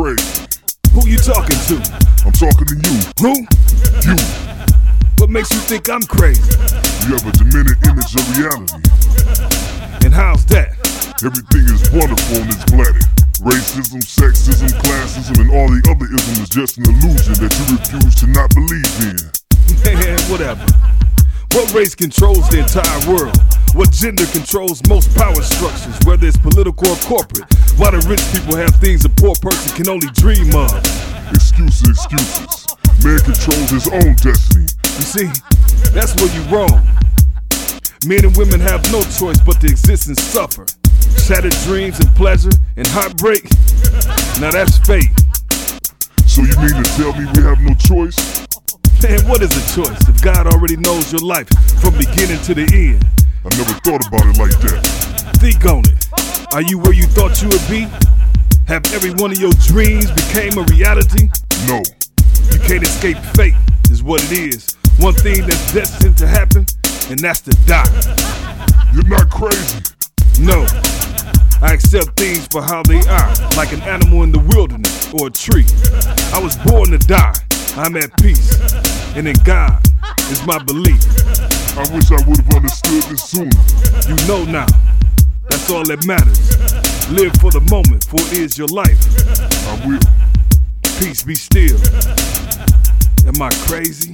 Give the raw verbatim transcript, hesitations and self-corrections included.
crazy. Who you talking to? I'm talking to you. Who? You. What makes you think I'm crazy? You have a diminished image of reality. And how's that? Everything is wonderful on this planet. Racism, sexism, classism, and all the other isms is just an illusion that you refuse to not believe in. Man, whatever. What race controls the entire world? What gender controls most power structures, whether it's political or corporate? Why do rich people have things a poor person can only dream of? Excuses, excuses. Man controls his own destiny. You see, that's where you're wrong. Men and women have no choice but to exist and suffer. Shattered dreams and pleasure and heartbreak. Now that's fate. So you mean to tell me we have no choice? Man, what is a choice if God already knows your life from beginning to the end? I never thought about it like that. Think on it. Are you where you thought you would be? Have every one of your dreams became a reality? No. You can't escape fate, is what it is. One thing that's destined to happen, and that's to die. You're not crazy. No. I accept things for how they are, like an animal in the wilderness or a tree. I was born to die. I'm at peace. And in God is my belief. I wish I would have understood this sooner. You know now. That's all that matters. Live for the moment, for it is your life. I will. Peace be still. Am I crazy?